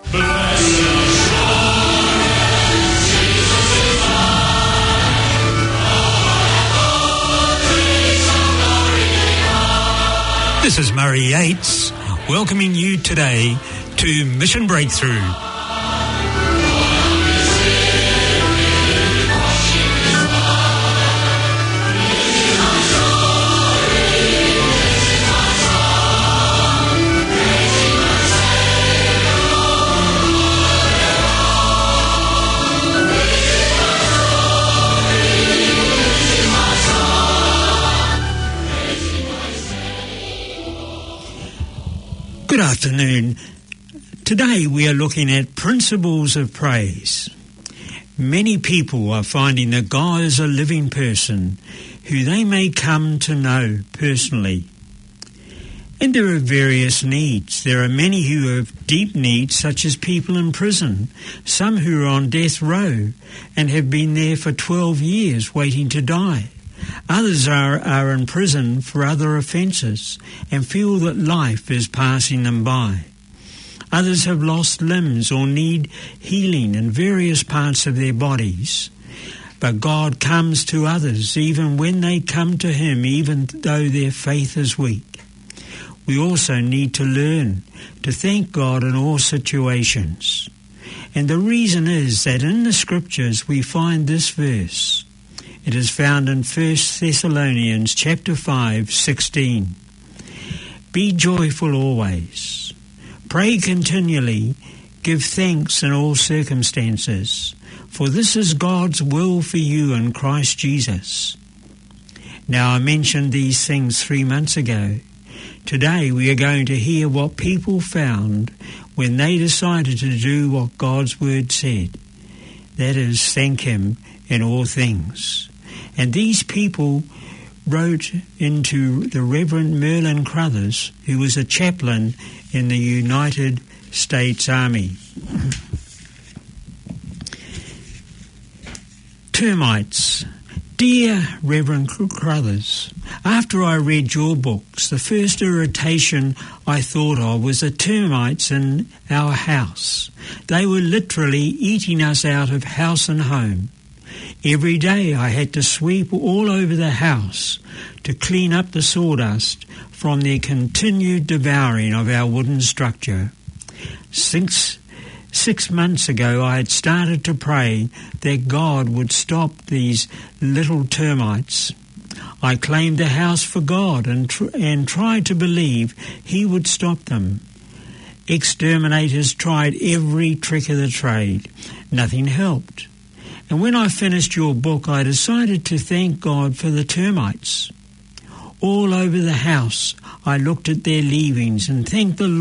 This is Murray Yates, welcoming you today to Mission Breakthrough. Good afternoon. Today we are looking at principles of praise. Many people are finding that God is a living person who they may come to know personally. And there are various needs. There are many who have deep needs, such as people in prison, some who are on death row and have been there for 12 years waiting to die. Others are in prison for other offences and feel that life is passing them by. Others have lost limbs or need healing in various parts of their bodies. But God comes to others even when they come to Him, even though their faith is weak. We also need to learn to thank God in all situations. And the reason is that in the Scriptures we find this verse. It is found in 1 Thessalonians chapter 5:16. Be joyful always. Pray continually. Give thanks in all circumstances. For this is God's will for you in Christ Jesus. Now, I mentioned these things 3 months ago. Today we are going to hear what people found when they decided to do what God's word said. That is, thank Him in all things. And these people wrote into the Reverend Merlin Crothers, who was a chaplain in the United States Army. Termites. Dear Reverend Crothers, after I read your books, the first irritation I thought of was the termites in our house. They were literally eating us out of house and home. Every day I had to sweep all over the house to clean up the sawdust from their continued devouring of our wooden structure. 6 months ago I had started to pray that God would stop these little termites. I claimed the house for God and tried to believe He would stop them. Exterminators tried every trick of the trade. Nothing helped. And when I finished your book, I decided to thank God for the termites. All over the house, I looked at their leavings and thanked the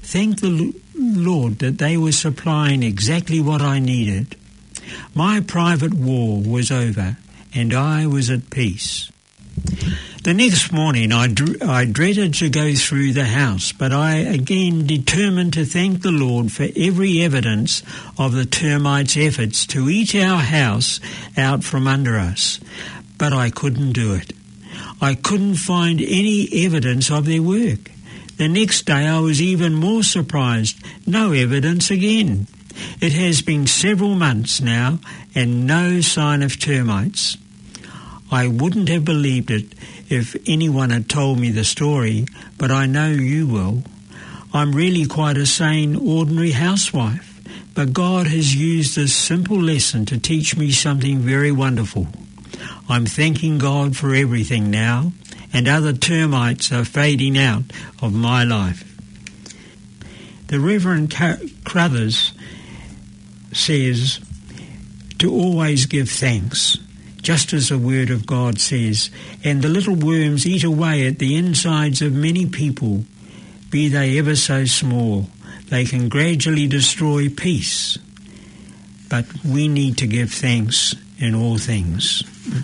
Lord that they were supplying exactly what I needed. My private war was over, and I was at peace. The next morning I dreaded to go through the house, but I again determined to thank the Lord for every evidence of the termites' efforts to eat our house out from under us. But I couldn't do it. I couldn't find any evidence of their work. The next day I was even more surprised. No evidence again. It has been several months now and no sign of termites. I wouldn't have believed it if anyone had told me the story, but I know you will. I'm really quite a sane, ordinary housewife, but God has used this simple lesson to teach me something very wonderful. I'm thanking God for everything now, and other termites are fading out of my life. The Reverend Crothers says to always give thanks, just as the Word of God says, and the little worms eat away at the insides of many people, be they ever so small. They can gradually destroy peace, but we need to give thanks in all things.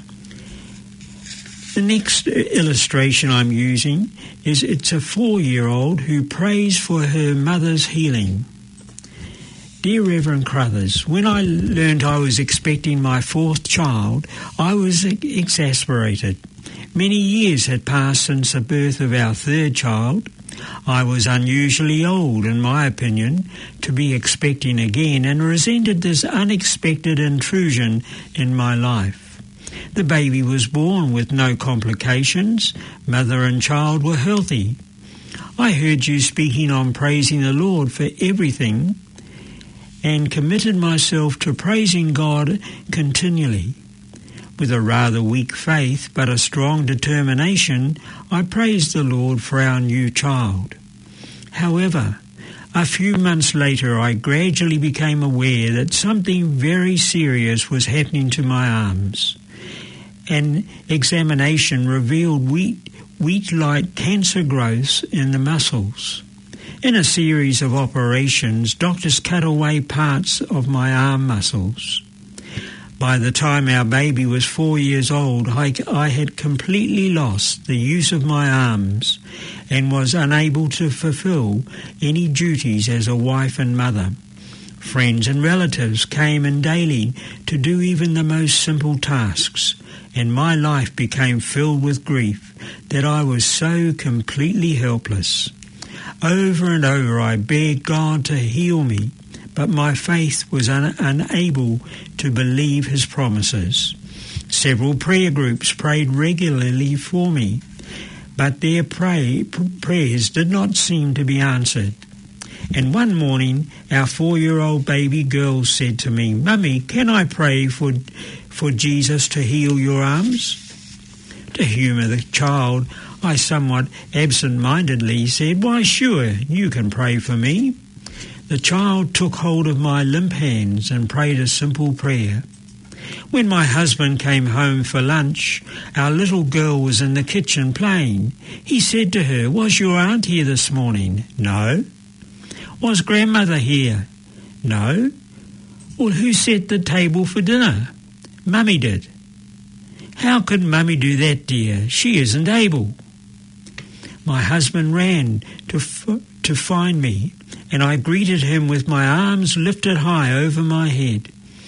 The next illustration I'm using is it's a 4-year-old who prays for her mother's healing. Dear Reverend Crothers, when I learned I was expecting my 4th child, I was exasperated. Many years had passed since the birth of our 3rd child. I was unusually old, in my opinion, to be expecting again, and resented this unexpected intrusion in my life. The baby was born with no complications. Mother and child were healthy. I heard you speaking on praising the Lord for everything and committed myself to praising God continually. With a rather weak faith but a strong determination, I praised the Lord for our new child. However, a few months later I gradually became aware that something very serious was happening to my arms. An examination revealed wheat-like cancer growths in the muscles. In a series of operations, doctors cut away parts of my arm muscles. By the time our baby was 4 years old, I had completely lost the use of my arms and was unable to fulfill any duties as a wife and mother. Friends and relatives came in daily to do even the most simple tasks, and my life became filled with grief that I was so completely helpless. Over and over I begged God to heal me, but my faith was unable to believe his promises. Several prayer groups prayed regularly for me, but their prayers did not seem to be answered. And one morning, our 4-year-old baby girl said to me, "Mummy, can I pray for Jesus to heal your arms?" To humour the child, I somewhat absent-mindedly said, "Why, sure, you can pray for me." The child took hold of my limp hands and prayed a simple prayer. When my husband came home for lunch, our little girl was in the kitchen playing. He said to her, "Was your aunt here this morning?" "No." "Was grandmother here?" "No." "Well, who set the table for dinner?" "Mummy did." "How could Mummy do that, dear? She isn't able." My husband ran to find me, and I greeted him with my arms lifted high over my head.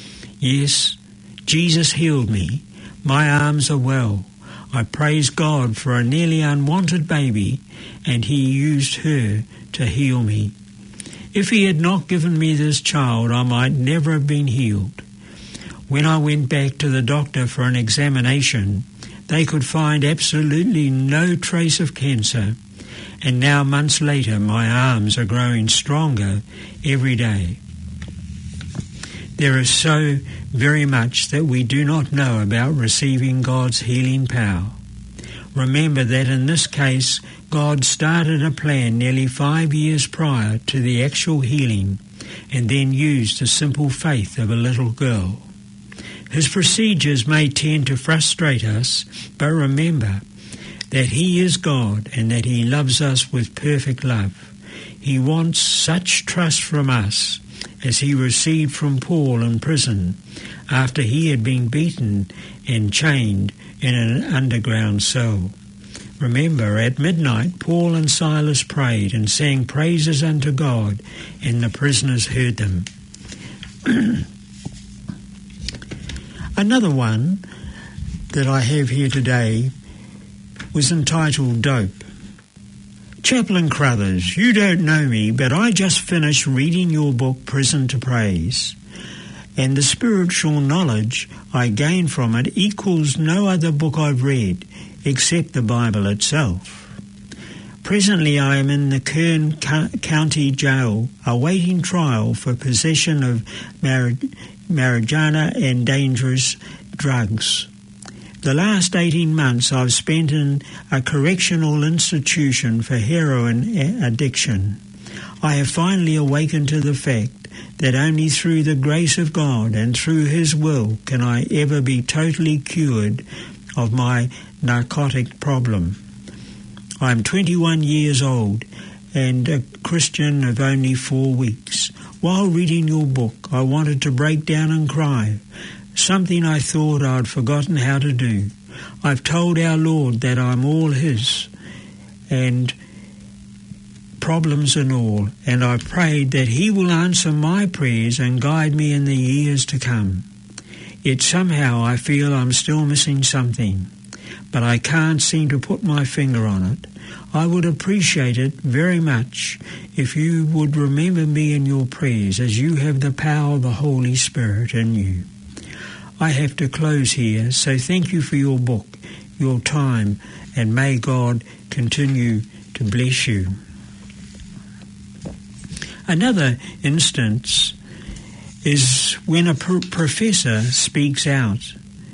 Yes, Jesus healed me. My arms are well. I praise God for a nearly unwanted baby, and he used her to heal me. If he had not given me this child, I might never have been healed. When I went back to the doctor for an examination, they could find absolutely no trace of cancer, and now months later my arms are growing stronger every day. There is so very much that we do not know about receiving God's healing power. Remember that in this case, God started a plan nearly 5 years prior to the actual healing, and then used the simple faith of a little girl. His procedures may tend to frustrate us, but remember that he is God and that he loves us with perfect love. He wants such trust from us as he received from Paul in prison after he had been beaten and chained in an underground cell. Remember, at midnight Paul and Silas prayed and sang praises unto God, and the prisoners heard them. Another one that I have here today was entitled Dope. Chaplain Crothers, you don't know me, but I just finished reading your book, Prison to Praise, and the spiritual knowledge I gained from it equals no other book I've read, except the Bible itself. Presently I am in the Kern County Jail, awaiting trial for possession of marijuana and dangerous drugs. The last 18 months I've spent in a correctional institution for heroin addiction. I have finally awakened to the fact that only through the grace of God and through his will can I ever be totally cured of my narcotic problem. I'm 21 years old and a Christian of only 4 weeks. While reading your book, I wanted to break down and cry, something I thought I'd forgotten how to do. I've told our Lord that I'm all his, and problems and all, and I've prayed that he will answer my prayers and guide me in the years to come. Yet somehow I feel I'm still missing something, but I can't seem to put my finger on it. I would appreciate it very much if you would remember me in your prayers, as you have the power of the Holy Spirit in you. I have to close here, so thank you for your book, your time, and may God continue to bless you. Another instance is when a professor speaks out.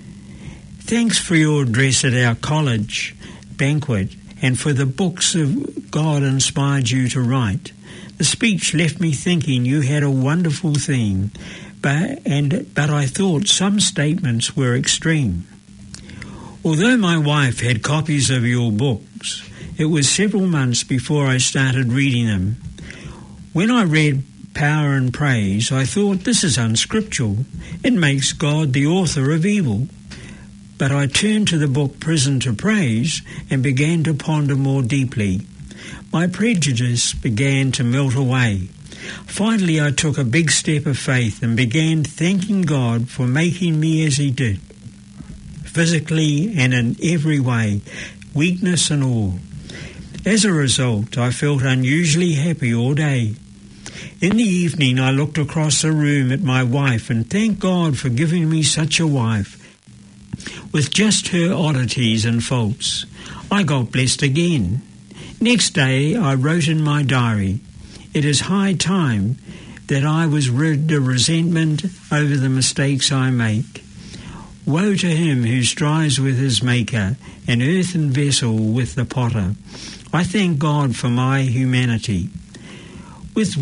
Thanks for your address at our college banquet and for the books of God inspired you to write. The speech left me thinking you had a wonderful theme, but I thought some statements were extreme. Although my wife had copies of your books, it was several months before I started reading them. When I read Power and Praise, I thought, this is unscriptural. It makes God the author of evil. But I turned to the book Prison to Praise and began to ponder more deeply. My prejudice began to melt away. Finally, I took a big step of faith and began thanking God for making me as He did, physically and in every way, weakness and all. As a result, I felt unusually happy all day. In the evening, I looked across the room at my wife and thanked God for giving me such a wife, with just her oddities and faults. I got blessed again. Next day, I wrote in my diary, "It is high time that I was rid of resentment over the mistakes I make. Woe to him who strives with his Maker, an earthen vessel with the potter. I thank God for my humanity. With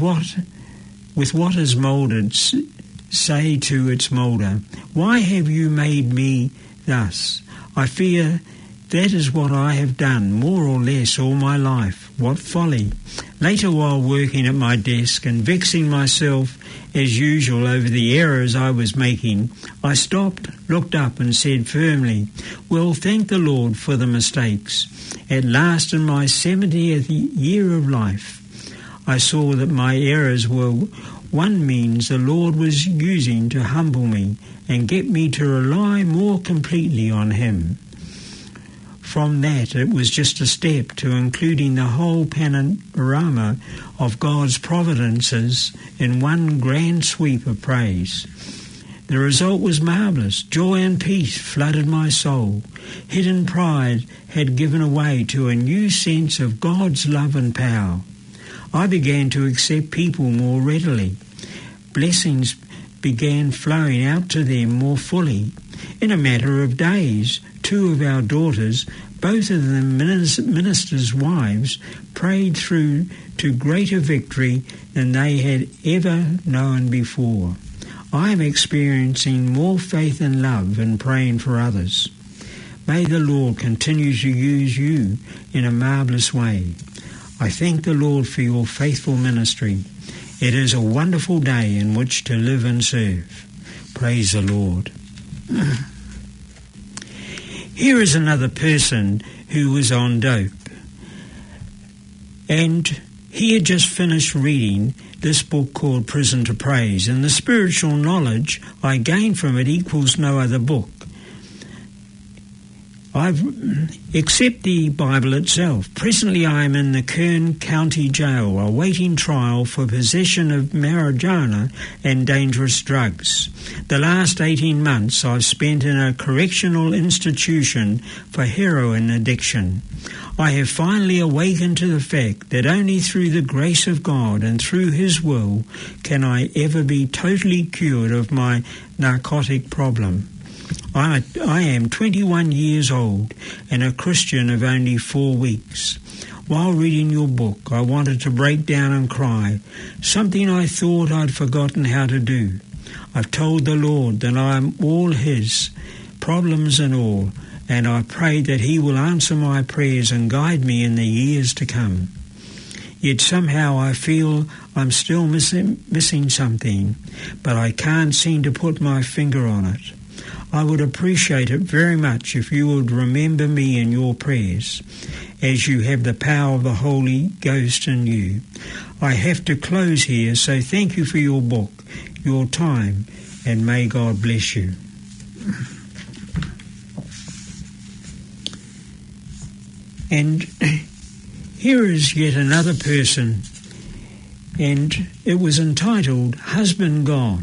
what is moulded, say to its moulder, why have you made me thus? I fear that is what I have done, more or less, all my life. What folly! Later, while working at my desk and vexing myself as usual over the errors I was making, I stopped, looked up and said firmly, well, thank the Lord for the mistakes. At last, in my 70th year of life, I saw that my errors were one means the Lord was using to humble me and get me to rely more completely on Him. From that, it was just a step to including the whole panorama of God's providences in one grand sweep of praise. The result was marvellous. Joy and peace flooded my soul. Hidden pride had given way to a new sense of God's love and power. I began to accept people more readily. Blessings began flowing out to them more fully. In a matter of days, 2 of our daughters, both of them ministers' wives, prayed through to greater victory than they had ever known before. I am experiencing more faith and love in praying for others. May the Lord continue to use you in a marvellous way. I thank the Lord for your faithful ministry. It is a wonderful day in which to live and serve. Praise the Lord. Here is another person who was on dope, and he had just finished reading this book called Prison to Praise, and the spiritual knowledge I gained from it equals no other book. Except the Bible itself. Presently I am in the Kern County Jail awaiting trial for possession of marijuana and dangerous drugs. The last 18 months I've spent in a correctional institution for heroin addiction. I have finally awakened to the fact that only through the grace of God and through His will can I ever be totally cured of my narcotic problem. I am 21 years old and a Christian of only 4 weeks. While reading your book, I wanted to break down and cry, something I thought I'd forgotten how to do. I've told the Lord that I am all His, problems and all, and I pray that He will answer my prayers and guide me in the years to come. Yet somehow I feel I'm still missing something, but I can't seem to put my finger on it. I would appreciate it very much if you would remember me in your prayers, as you have the power of the Holy Ghost in you. I have to close here, so thank you for your book, your time, and may God bless you. And Here is yet another person, and it was entitled Husband Gone.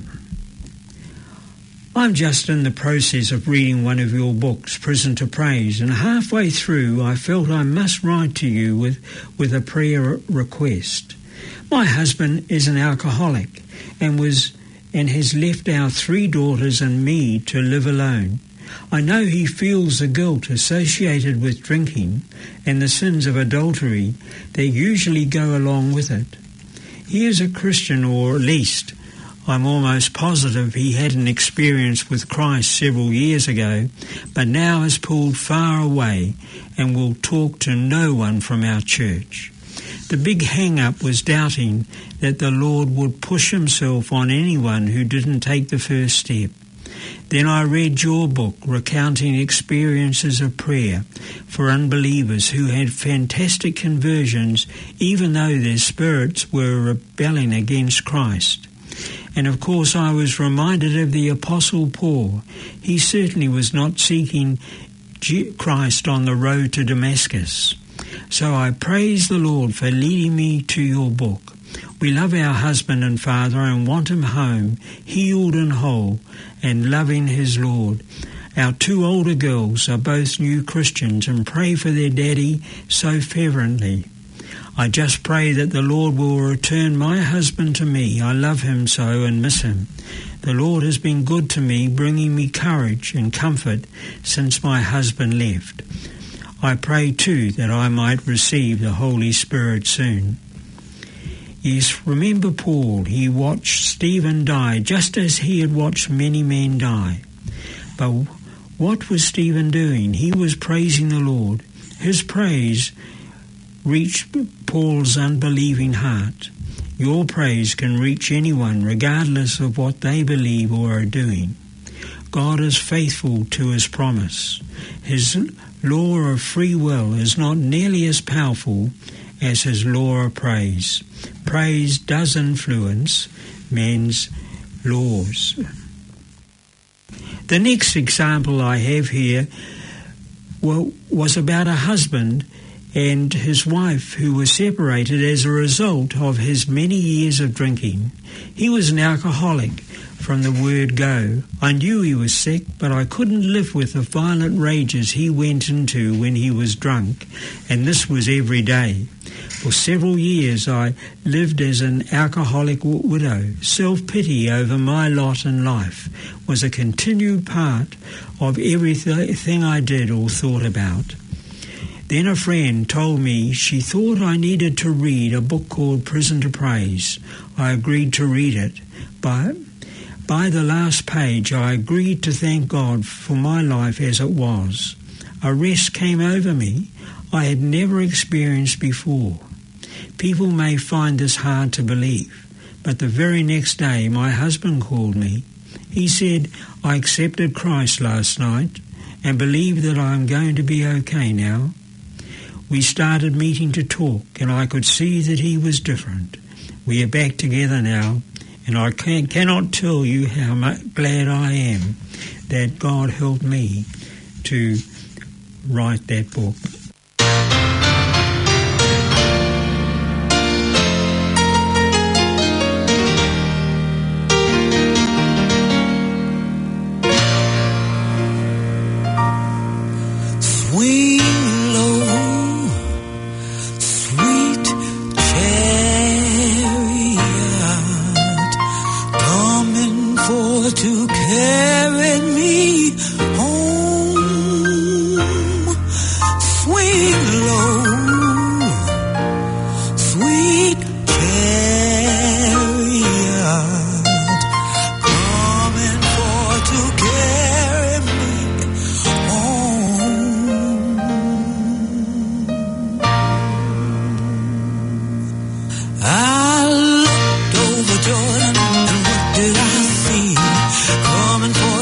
I'm just in the process of reading one of your books, Prison to Praise, and halfway through I felt I must write to you with a prayer request. My husband is an alcoholic and has left our 3 daughters and me to live alone. I know he feels the guilt associated with drinking and the sins of adultery that usually go along with it. He is a Christian, or at least I'm almost positive he had an experience with Christ several years ago, but now is pulled far away and will talk to no one from our church. The big hang-up was doubting that the Lord would push himself on anyone who didn't take the first step. Then I read your book recounting experiences of prayer for unbelievers who had fantastic conversions even though their spirits were rebelling against Christ. And of course I was reminded of the Apostle Paul. He certainly was not seeking Christ on the road to Damascus. So I praise the Lord for leading me to your book. We love our husband and father and want him home, healed and whole, and loving his Lord. Our 2 older girls are both new Christians and pray for their daddy so fervently. I just pray that the Lord will return my husband to me. I love him so and miss him. The Lord has been good to me, bringing me courage and comfort since my husband left. I pray too that I might receive the Holy Spirit soon. Yes, remember Paul. He watched Stephen die just as he had watched many men die. But what was Stephen doing? He was praising the Lord. His praise reached Paul's unbelieving heart. Your praise can reach anyone regardless of what they believe or are doing. God is faithful to his promise. His law of free will is not nearly as powerful as his law of praise. Praise does influence men's laws. The next example I have here was about a husband and his wife who were separated as a result of his many years of drinking. He was an alcoholic from the word go. I knew he was sick, but I couldn't live with the violent rages he went into when he was drunk, and this was every day. For several years I lived as an alcoholic widow. Self-pity over my lot in life was a continued part of everything I did or thought about. Then a friend told me she thought I needed to read a book called Prison to Praise. I agreed to read it. By the last page, I agreed to thank God for my life as it was. A rest came over me I had never experienced before. People may find this hard to believe, but the very next day my husband called me. He said, I accepted Christ last night and believe that I'm going to be okay now. We started meeting to talk, and I could see that he was different. We are back together now, and I cannot tell you how glad I am that God helped me to write that book. To carry me home, swing low, sweet chariot, coming for to carry me home. I looked over Jordan, and what did I see? Coming for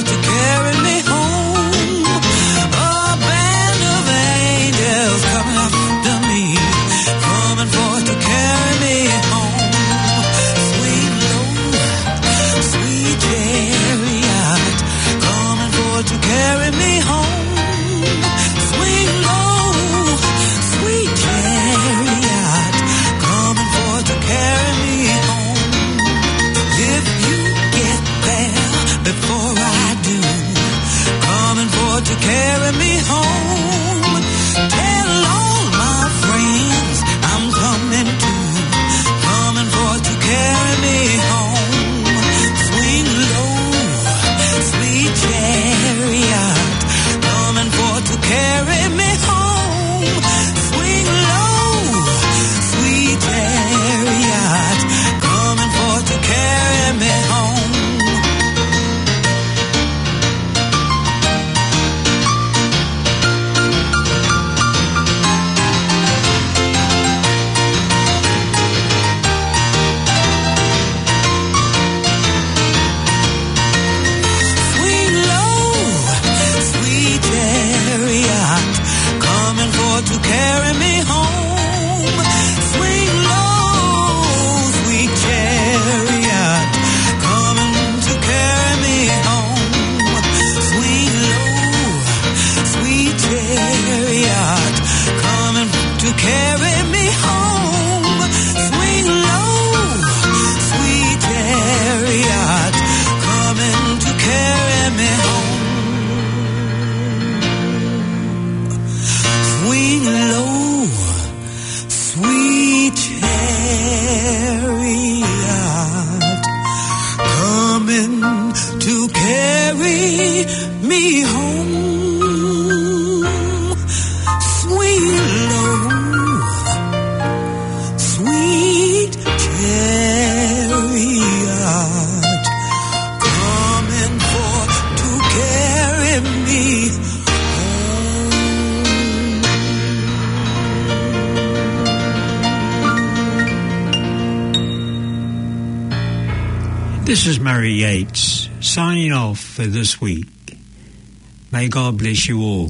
This is Murray Yates, signing off for this week. May God bless you all.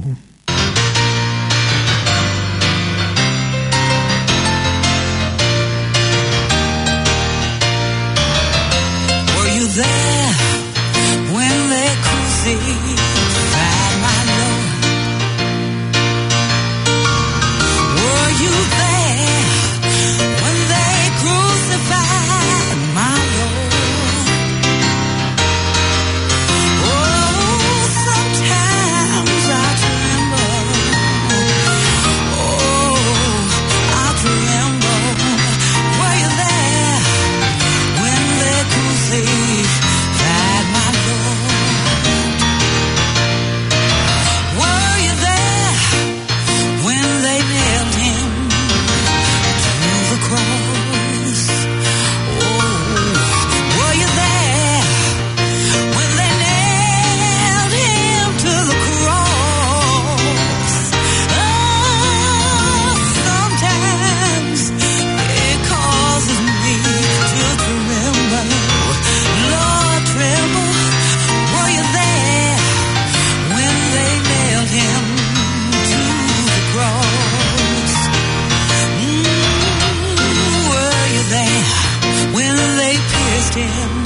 Were you there when they crucified my Lord? Were you there when they crucified my Lord? Oh, sometimes I tremble. Oh, I tremble. Were you there when they crucified my Lord? Were you there when they nailed him to the cross? Oh, were you there when they nailed him to the cross? Oh, sometimes it causes me to tremble. Lord, tremble. Were you there when they nailed him to the cross? Were you there when they pierced him